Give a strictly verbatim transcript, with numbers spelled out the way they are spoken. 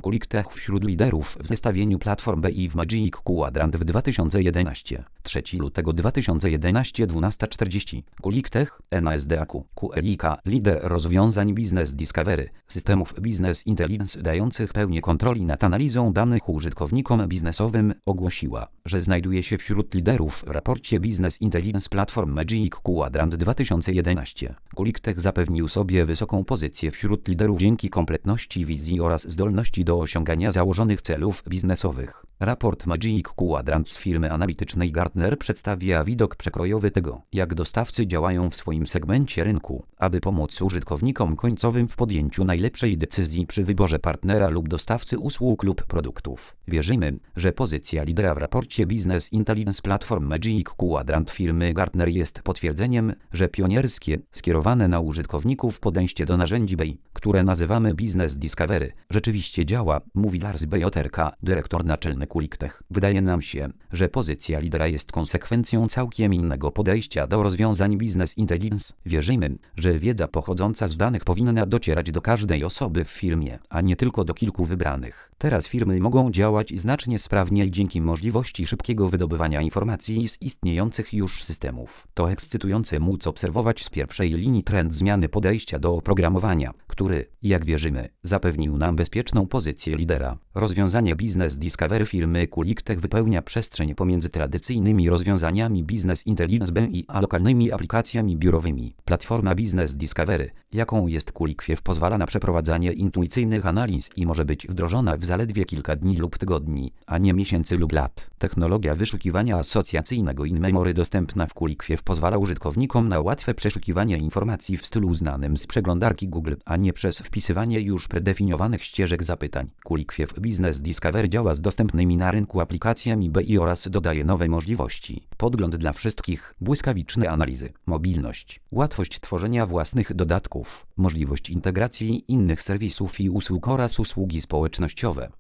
QuickTech wśród liderów w zestawieniu platform B I w Magic Quadrant w dwa tysiące jedenastym. trzeciego lutego dwa tysiące jedenastego, dwunasta czterdzieści. QuickTech, N A S D A Q, Q L I K, lider rozwiązań Business Discovery, systemów Business Intelligence dających pełnię kontroli nad analizą danych użytkownikom biznesowym, ogłosiła, że znajduje się wśród liderów w raporcie Business Intelligence Platform Magic Quadrant dwa tysiące jedenaście. QuickTech zapewnił sobie wysoką pozycję wśród liderów dzięki kompletności wizji oraz zdolności do osiągania założonych celów biznesowych. Raport Magic Quadrant z firmy analitycznej Gartner przedstawia widok przekrojowy tego, jak dostawcy działają w swoim segmencie rynku, aby pomóc użytkownikom końcowym w podjęciu najlepszej decyzji przy wyborze partnera lub dostawcy usług lub produktów. Wierzymy, że pozycja lidera w raporcie Business Intelligence Platform Magic Quadrant firmy Gartner jest potwierdzeniem, że pionierskie, skierowane na użytkowników podejście do narzędzi B I, które nazywamy Business Discovery, rzeczywiście działa, mówi Lars Bejoterka, dyrektor naczelny QuickTech. Wydaje nam się, że pozycja lidera jest konsekwencją całkiem innego podejścia do rozwiązań Business Intelligence. Wierzymy, że wiedza pochodząca z danych powinna docierać do każdej osoby w firmie, a nie tylko do kilku wybranych. Teraz firmy mogą działać znacznie sprawniej dzięki możliwości szybkiego wydobywania informacji z istniejących już systemów. To ekscytujące móc obserwować z pierwszej linii trend zmiany podejścia do oprogramowania, który, jak wierzymy, zapewnił nam bezpieczną pozycję lidera. Rozwiązanie Business Discovery firmy QuickTech wypełnia przestrzeń pomiędzy tradycyjnymi rozwiązaniami Business Intelligence B I a lokalnymi aplikacjami biurowymi. Platforma Business Discovery, jaką jest QuickTech, pozwala na przeprowadzanie intuicyjnych analiz i może być wdrożona w zaledwie kilka dni lub tygodni, a nie miesięcy lub lat. Technologia wyszukiwania asocjacyjnego in-memory dostępna w QuickTech pozwala użytkownikom na łatwe przeszukiwanie informacji w stylu znanym z przeglądarki Google, a nie przez wpisywanie już predefiniowanych ścieżek zapytań. QuickTech Business Discovery działa z dostępnymi na rynku aplikacjami B I oraz dodaje nowe możliwości. Podgląd dla wszystkich, błyskawiczne analizy, mobilność, łatwość tworzenia własnych dodatków, możliwość integracji innych serwisów i usług oraz usługi społecznościowe.